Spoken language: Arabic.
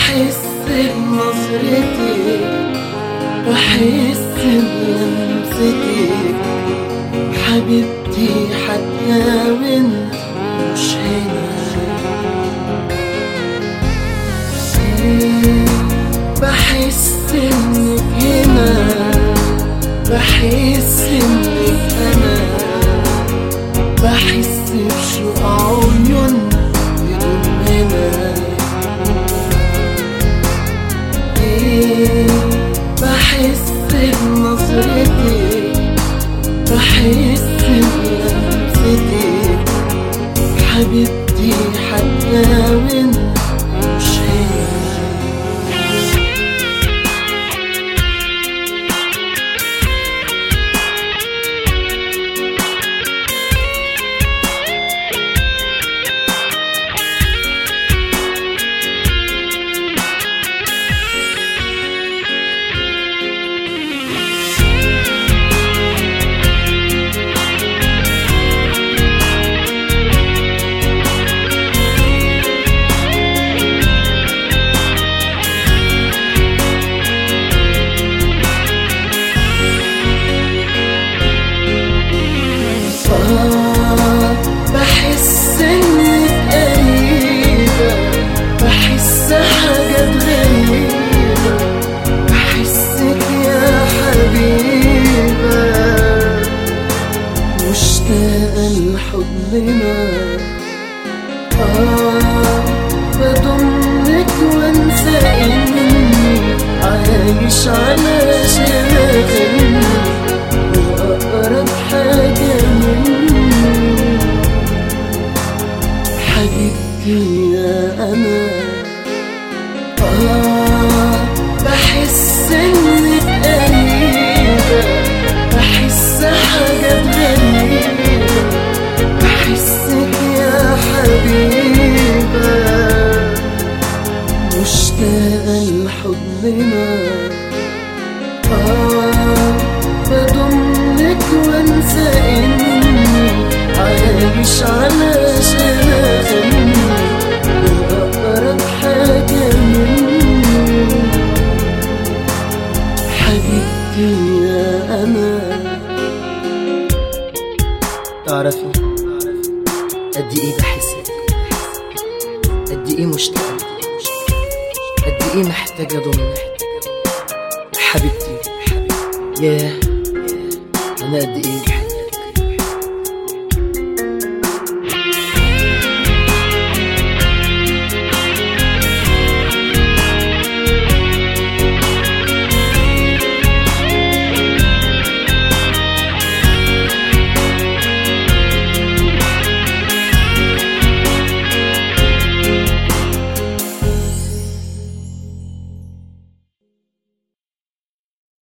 بحس بنظرتك، بحس بلمستك حبيبتي حتى وانت مش هنا. بحس انك هنا، بحس انك انا، بحس بشوق عيوننا بيضمنا. بحس بنظرتك، بحس بلمستك حبيبتي حتى وانت مش هنا. بحس انك قريبة، بحس حاجات غريبة، بحسك يا حبيبة مشتاقة لحضننا. بضمك وانسى اني عايش على شمالك وأقرب حاجة مني حبيبتي يا أنا. بحس إنك قريبة، بحس حاجات غريبة، بحسك يا حبيبة مشتاقة لحضننا. بضمك وانسى اني عايش على شمالك وأقرب حاجة مني حبيبتي يا أنا. تعرفي قد ايه بحسك، قد ايه مشتاقة، قد ايه محتاجة ضمك حبيبتي. ياه أنا قد إيه